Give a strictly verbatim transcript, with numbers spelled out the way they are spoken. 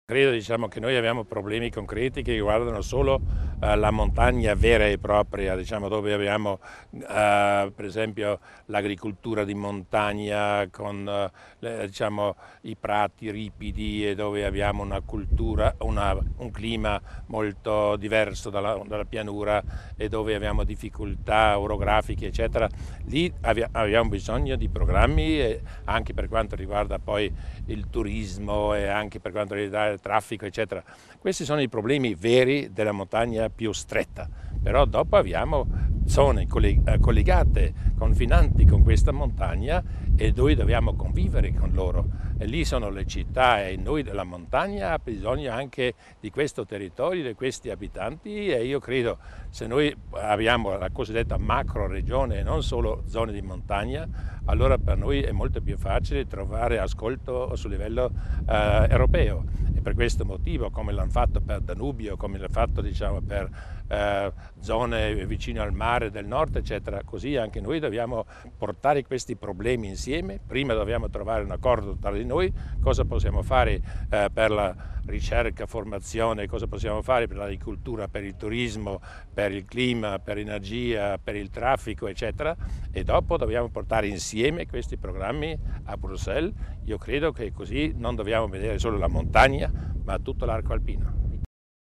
Credo diciamo che noi abbiamo problemi concreti che riguardano solo eh, la montagna vera e propria, diciamo, dove abbiamo eh, per esempio l'agricoltura di montagna con eh, le- diciamo, i prati ripidi e dove abbiamo una cultura, una- un clima molto diverso dalla, dalla pianura e dove abbiamo difficoltà orografiche, eccetera. Lì avia- abbiamo bisogno di programmi e anche per quanto riguarda poi il turismo e anche per quanto riguarda il traffico, eccetera. Questi sono i problemi veri della montagna più stretta, però dopo abbiamo zone collegate, confinanti con questa montagna e noi dobbiamo convivere con loro. E lì sono le città e noi della montagna abbiamo bisogno anche di questo territorio, di questi abitanti e io credo se noi abbiamo la cosiddetta macro regione e non solo zone di montagna, allora per noi è molto più facile trovare ascolto sul livello eh, europeo e per questo motivo, come l'hanno fatto per Danubio, come l'hanno fatto diciamo, per eh, zone vicino al mare del nord, eccetera, così anche noi dobbiamo portare questi problemi insieme. Prima dobbiamo trovare un accordo tra di noi, cosa possiamo fare eh, per la ricerca, formazione, cosa possiamo fare per l'agricoltura, per il turismo, per il clima, per l'energia, per il traffico, eccetera, e dopo dobbiamo portare insieme questi programmi a Bruxelles. Io credo che così non dobbiamo vedere solo la montagna, ma tutto l'arco alpino.